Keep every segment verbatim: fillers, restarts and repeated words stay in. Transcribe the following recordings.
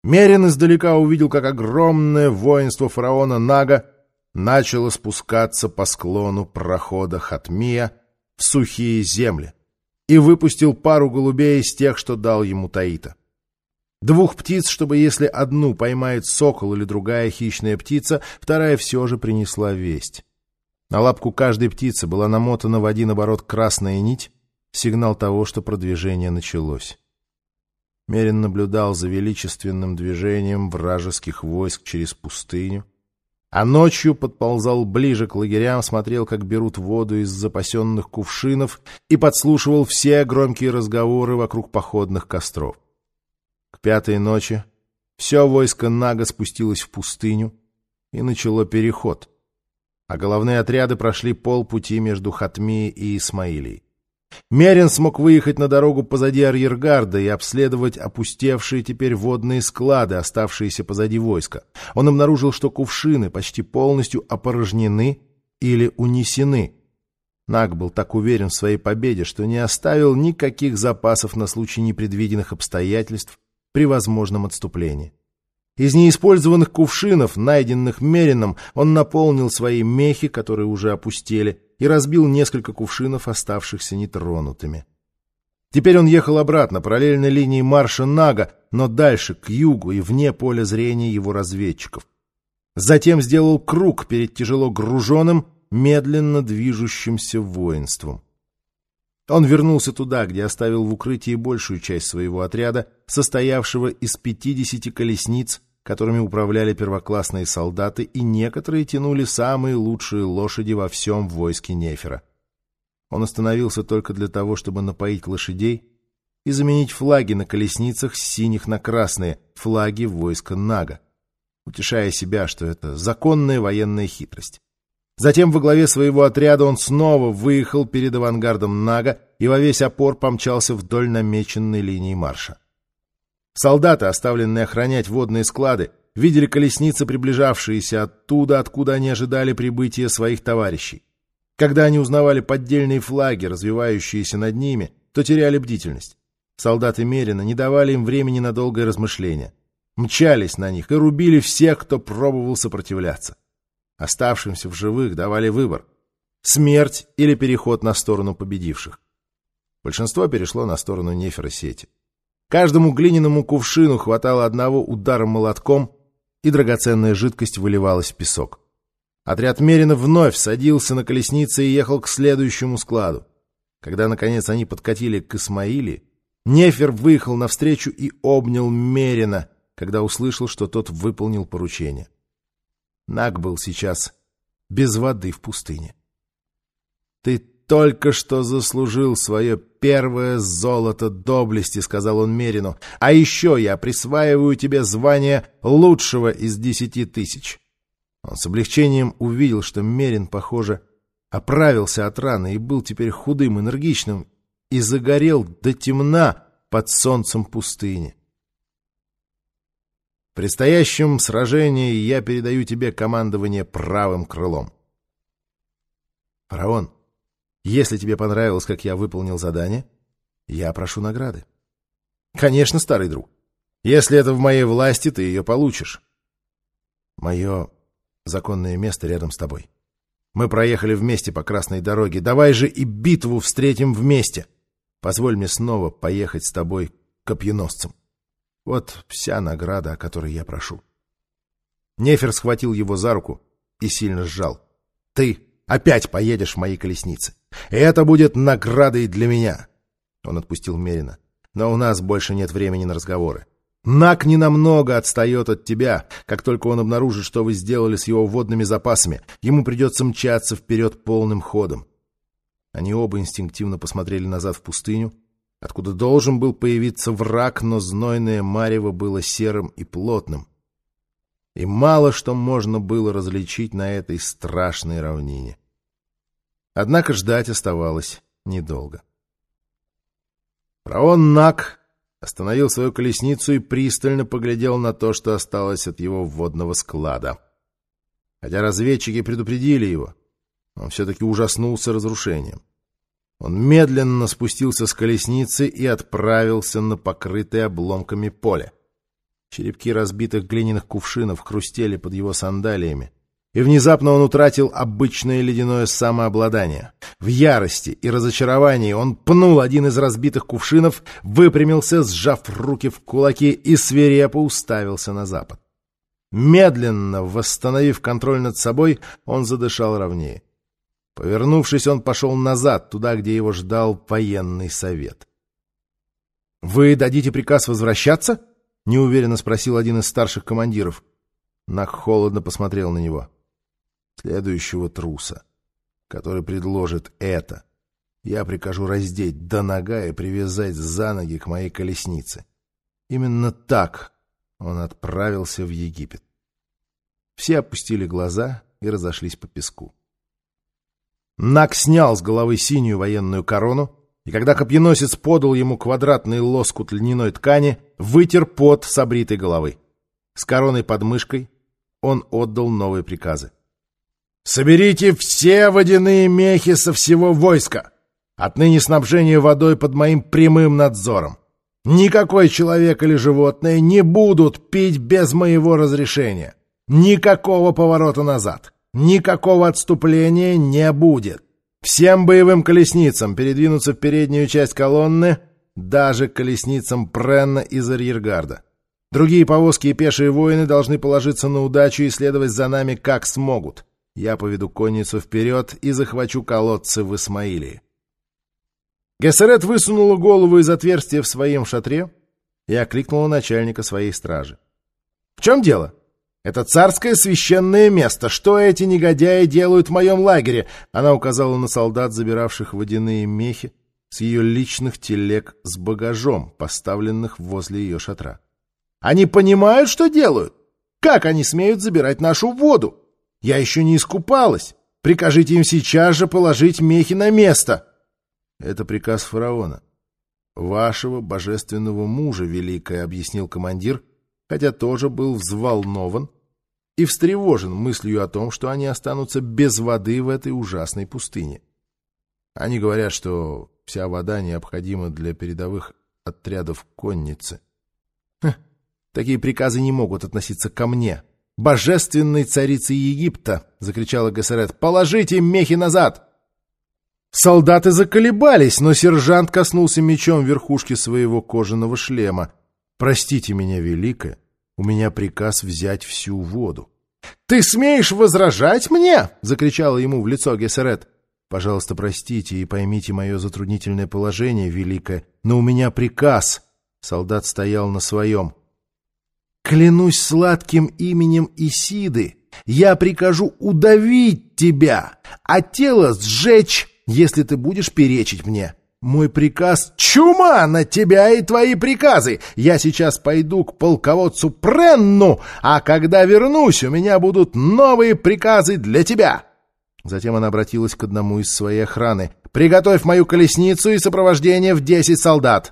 Мерин издалека увидел, как огромное воинство фараона Нага начало спускаться по склону прохода Хатмия в сухие земли и выпустил пару голубей из тех, что дал ему Таита. Двух птиц, чтобы если одну поймает сокол или другая хищная птица, вторая все же принесла весть. На лапку каждой птицы была намотана в один оборот красная нить, сигнал того, что продвижение началось. Мерин наблюдал за величественным движением вражеских войск через пустыню, а ночью подползал ближе к лагерям, смотрел, как берут воду из запасенных кувшинов, и подслушивал все громкие разговоры вокруг походных костров. К пятой ночи все войско Нага спустилось в пустыню и начало переход, а головные отряды прошли полпути между Хатмией и Исмаилией. Мерин смог выехать на дорогу позади арьергарда и обследовать опустевшие теперь водные склады, оставшиеся позади войска. Он обнаружил, что кувшины почти полностью опорожнены или унесены. Наг был так уверен в своей победе, что не оставил никаких запасов на случай непредвиденных обстоятельств при возможном отступлении. Из неиспользованных кувшинов, найденных Мерином, он наполнил свои мехи, которые уже опустели, и разбил несколько кувшинов, оставшихся нетронутыми. Теперь он ехал обратно, параллельно линии марша Нага, но дальше, к югу и вне поля зрения его разведчиков. Затем сделал круг перед тяжело груженным, медленно движущимся воинством. Он вернулся туда, где оставил в укрытии большую часть своего отряда, состоявшего из пятидесяти колесниц, которыми управляли первоклассные солдаты, и некоторые тянули самые лучшие лошади во всем войске Нефера. Он остановился только для того, чтобы напоить лошадей и заменить флаги на колесницах с синих на красные, флаги войска Нага, утешая себя, что это законная военная хитрость. Затем во главе своего отряда он снова выехал перед авангардом Нага и во весь опор помчался вдоль намеченной линии марша. Солдаты, оставленные охранять водные склады, видели колесницы, приближавшиеся оттуда, откуда они ожидали прибытия своих товарищей. Когда они узнавали поддельные флаги, развивающиеся над ними, то теряли бдительность. Солдаты Мерина не давали им времени на долгое размышление. Мчались на них и рубили всех, кто пробовал сопротивляться. Оставшимся в живых давали выбор — смерть или переход на сторону победивших. Большинство перешло на сторону Нефера-Сети. Каждому глиняному кувшину хватало одного удара молотком, и драгоценная жидкость выливалась в песок. Отряд Мерина вновь садился на колесницы и ехал к следующему складу. Когда, наконец, они подкатили к Исмаилии, Нефер выехал навстречу и обнял Мерина, когда услышал, что тот выполнил поручение. Наг был сейчас без воды в пустыне. «Ты только что заслужил свое первое золото доблести», — сказал он Мерину. «А еще я присваиваю тебе звание лучшего из десяти тысяч». Он с облегчением увидел, что Мерин, похоже, оправился от раны и был теперь худым, энергичным и загорел до темна под солнцем пустыни. «В предстоящем сражении я передаю тебе командование правым крылом». «Фараон, если тебе понравилось, как я выполнил задание, я прошу награды». «Конечно, старый друг. Если это в моей власти, ты ее получишь». «Мое законное место рядом с тобой. Мы проехали вместе по красной дороге. Давай же и битву встретим вместе. Позволь мне снова поехать с тобой копьеносцем. Вот вся награда, о которой я прошу». Нефер схватил его за руку и сильно сжал. «Ты опять поедешь в мои колесницы. И это будет наградой для меня». Он отпустил Мерина. «Но у нас больше нет времени на разговоры. Наг ненамного отстает от тебя. Как только он обнаружит, что вы сделали с его водными запасами, ему придется мчаться вперед полным ходом». Они оба инстинктивно посмотрели назад в пустыню, откуда должен был появиться враг, но знойное марево было серым и плотным, и мало что можно было различить на этой страшной равнине. Однако ждать оставалось недолго. Фараон Наг остановил свою колесницу и пристально поглядел на то, что осталось от его водного склада. Хотя разведчики предупредили его, он все-таки ужаснулся разрушением. Он медленно спустился с колесницы и отправился на покрытое обломками поле. Черепки разбитых глиняных кувшинов хрустели под его сандалиями. И внезапно он утратил обычное ледяное самообладание. В ярости и разочаровании он пнул один из разбитых кувшинов, выпрямился, сжав руки в кулаки, и свирепо уставился на запад. Медленно восстановив контроль над собой, он задышал ровнее. Повернувшись, он пошел назад, туда, где его ждал военный совет. — Вы дадите приказ возвращаться? — неуверенно спросил один из старших командиров. Наг холодно посмотрел на него. — Следующего труса, который предложит это, я прикажу раздеть до нога и привязать за ноги к моей колеснице. Именно так он отправился в Египет. Все опустили глаза и разошлись по песку. Наг снял с головы синюю военную корону, и когда копьеносец подал ему квадратный лоскут льняной ткани, вытер пот с обритой головы. С короной под мышкой он отдал новые приказы. «Соберите все водяные мехи со всего войска! Отныне снабжение водой под моим прямым надзором! Никакой человек или животное не будут пить без моего разрешения! Никакого поворота назад! Никакого отступления не будет! Всем боевым колесницам передвинуться в переднюю часть колонны, даже колесницам Пренна из арьергарда. Другие повозки и пешие воины должны положиться на удачу и следовать за нами как смогут. Я поведу конницу вперед и захвачу колодцы в Исмаилии». Гессерет высунула голову из отверстия в своем шатре и окликнула начальника своей стражи. — В чем дело? Это царское священное место. Что эти негодяи делают в моем лагере? Она указала на солдат, забиравших водяные мехи с ее личных телег с багажом, поставленных возле ее шатра. Они понимают, что делают? Как они смеют забирать нашу воду? Я еще не искупалась. Прикажите им сейчас же положить мехи на место. Это приказ фараона. Вашего божественного мужа, великая, объяснил командир, хотя тоже был взволнован и встревожен мыслью о том, что они останутся без воды в этой ужасной пустыне. Они говорят, что вся вода необходима для передовых отрядов конницы. Хм, такие приказы не могут относиться ко мне. «Божественной царицы Египта!» — закричала Гессерет. «Положите мехи назад!» Солдаты заколебались, но сержант коснулся мечом верхушки своего кожаного шлема. «Простите меня, великая, у меня приказ взять всю воду». «Ты смеешь возражать мне?» — закричала ему в лицо Гессерет. «Пожалуйста, простите и поймите мое затруднительное положение, великая, но у меня приказ». Солдат стоял на своем. «Клянусь сладким именем Исиды, я прикажу удавить тебя, а тело сжечь, если ты будешь перечить мне. Мой приказ — чума на тебя и твои приказы! Я сейчас пойду к полководцу Пренну, а когда вернусь, у меня будут новые приказы для тебя!» Затем она обратилась к одному из своей охраны. «Приготовь мою колесницу и сопровождение в десять солдат!»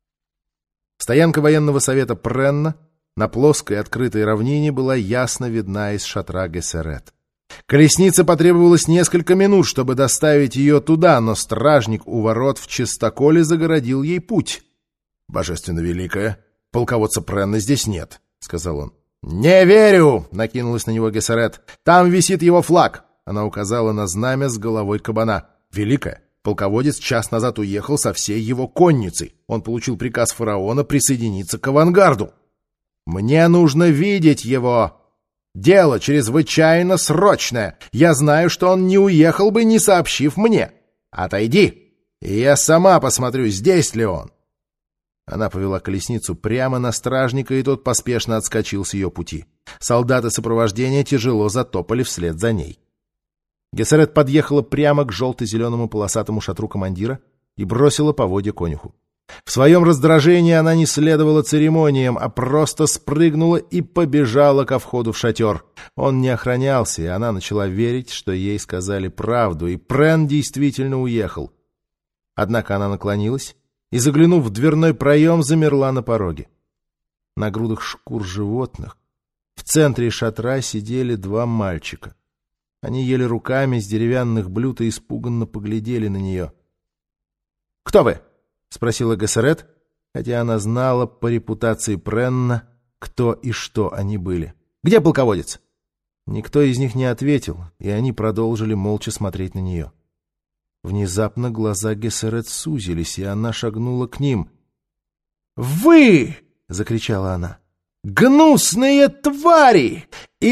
Стоянка военного совета Пренна на плоской открытой равнине была ясно видна из шатра Гессерет. Колеснице потребовалось несколько минут, чтобы доставить ее туда, но стражник у ворот в чистоколе загородил ей путь. — Божественно великая, полководца Пренна здесь нет, — сказал он. — Не верю! — накинулась на него Гессерет. — Там висит его флаг! Она указала на знамя с головой кабана. — Великая, полководец час назад уехал со всей его конницей. Он получил приказ фараона присоединиться к авангарду. — Мне нужно видеть его! Дело чрезвычайно срочное. Я знаю, что он не уехал бы, не сообщив мне. Отойди, и я сама посмотрю, здесь ли он. Она повела колесницу прямо на стражника, и тот поспешно отскочил с ее пути. Солдаты сопровождения тяжело затопали вслед за ней. Гессерет подъехала прямо к желто-зеленому полосатому шатру командира и бросила поводья конюху. В своем раздражении она не следовала церемониям, а просто спрыгнула и побежала ко входу в шатер. Он не охранялся, и она начала верить, что ей сказали правду, и Прен действительно уехал. Однако она наклонилась и, заглянув в дверной проем, замерла на пороге. На грудах шкур животных в центре шатра сидели два мальчика. Они ели руками с деревянных блюд и испуганно поглядели на нее. «Кто вы?» — спросила Гессерет, хотя она знала по репутации Пренна, кто и что они были. «Где полководец?» Никто из них не ответил, и они продолжили молча смотреть на нее. Внезапно глаза Гессерет сузились, и она шагнула к ним. «Вы!» — закричала она. «Гнусные твари!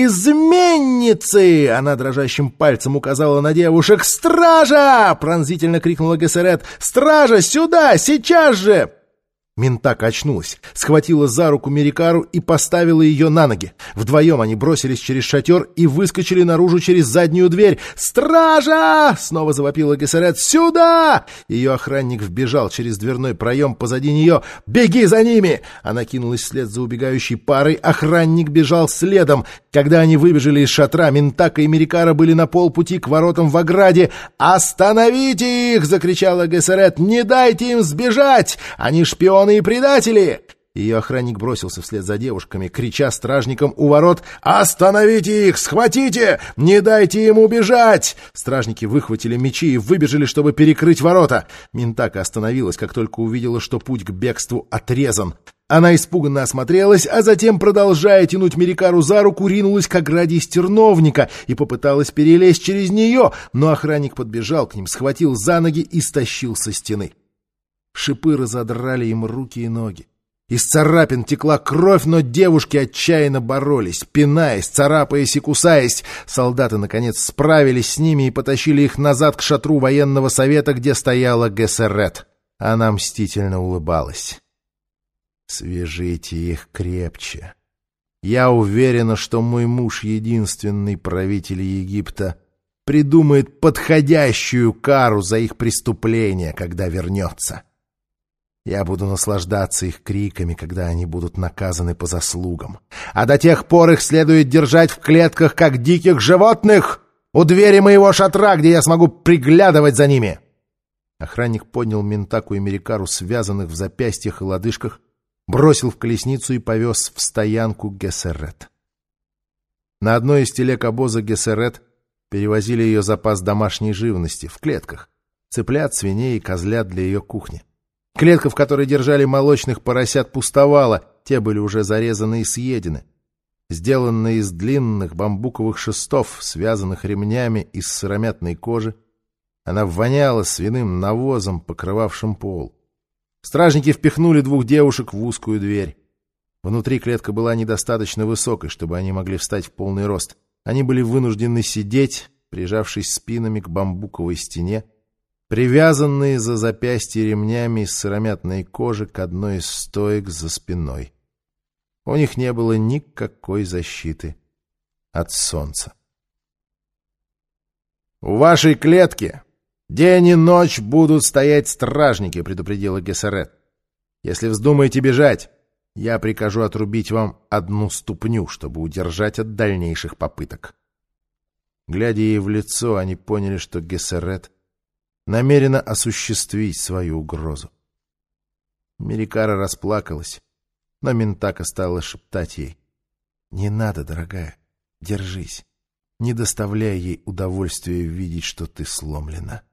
Изменницы!» Она дрожащим пальцем указала на девушек. «Стража!» — пронзительно крикнула Гессерет. «Стража, сюда! Сейчас же!» Минтака очнулась, схватила за руку Мерикару и поставила ее на ноги. Вдвоем они бросились через шатер и выскочили наружу через заднюю дверь. «Стража!» — снова завопила Гессерет. «Сюда!» Ее охранник вбежал через дверной проем позади нее. «Беги за ними!» Она кинулась вслед за убегающей парой. Охранник бежал следом. Когда они выбежали из шатра, Минтака и Мерикара были на полпути к воротам в ограде. «Остановите их!» — закричала Гессерет. «Не дайте им сбежать! Они шпионы и предатели!» Ее охранник бросился вслед за девушками, крича стражникам у ворот: «Остановите их! Схватите! Не дайте им убежать!» Стражники выхватили мечи и выбежали, чтобы перекрыть ворота. Минтака остановилась, как только увидела, что путь к бегству отрезан. Она испуганно осмотрелась, а затем, продолжая тянуть Мерикару за руку, ринулась к ограде из терновника и попыталась перелезть через нее, но охранник подбежал к ним, схватил за ноги и стащил со стены. Шипы разодрали им руки и ноги. Из царапин текла кровь, но девушки отчаянно боролись, пинаясь, царапаясь и кусаясь. Солдаты, наконец, справились с ними и потащили их назад к шатру военного совета, где стояла Гессерет. Она мстительно улыбалась. «Свяжите их крепче. Я уверена, что мой муж, единственный правитель Египта, придумает подходящую кару за их преступления, когда вернется. Я буду наслаждаться их криками, когда они будут наказаны по заслугам. А до тех пор их следует держать в клетках, как диких животных, у двери моего шатра, где я смогу приглядывать за ними». Охранник поднял Минтаку и Мерикару, связанных в запястьях и лодыжках, бросил в колесницу и повез в стоянку Гессерет. На одной из телег обоза Гессерет перевозили ее запас домашней живности в клетках, цыплят, свиней и козлят для ее кухни. Клетка, в которой держали молочных поросят, пустовала, те были уже зарезаны и съедены. Сделанная из длинных бамбуковых шестов, связанных ремнями из сыромятной кожи, она воняла свиным навозом, покрывавшим пол. Стражники впихнули двух девушек в узкую дверь. Внутри клетка была недостаточно высокой, чтобы они могли встать в полный рост. Они были вынуждены сидеть, прижавшись спинами к бамбуковой стене, привязанные за запястья ремнями из сыромятной кожи к одной из стоек за спиной. У них не было никакой защиты от солнца. «У вашей клетки день и ночь будут стоять стражники», — предупредила Гессерет. «Если вздумаете бежать, я прикажу отрубить вам одну ступню, чтобы удержать от дальнейших попыток». Глядя ей в лицо, они поняли, что Гессерет намерена осуществить свою угрозу. Мерикара расплакалась, но Минтака стала шептать ей: «Не надо, дорогая, держись, не доставляй ей удовольствия видеть, что ты сломлена».